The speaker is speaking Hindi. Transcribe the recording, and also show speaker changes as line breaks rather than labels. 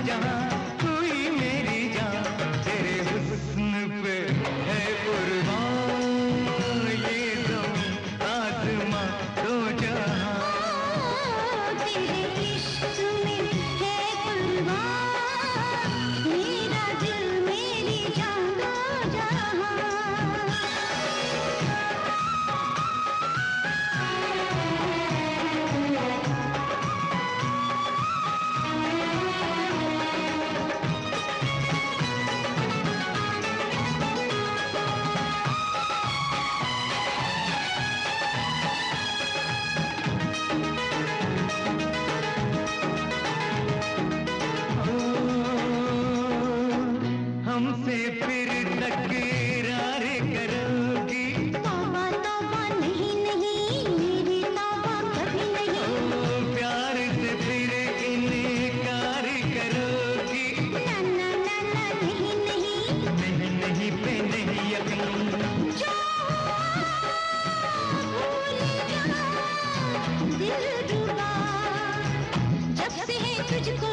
जहां हुई मेरी जान, तेरे हुस्न पे है कुर्बान ये ज़मीं आसमां दो जहां।
तेरे इश्क में है कुर्बान मेरा दिल मेरी जान दो जहां।
हमसे फिर तकरार करोगी?
तौबा तौबा नहीं नहीं मेरी तौबा कभी नहीं।
प्यार से फिर इनकार करोगी?
ना ना ना ना नहीं नहीं
नहीं नहीं पे नहीं यकीन।
जो भूल जा दिल रुबा जब से है तुझको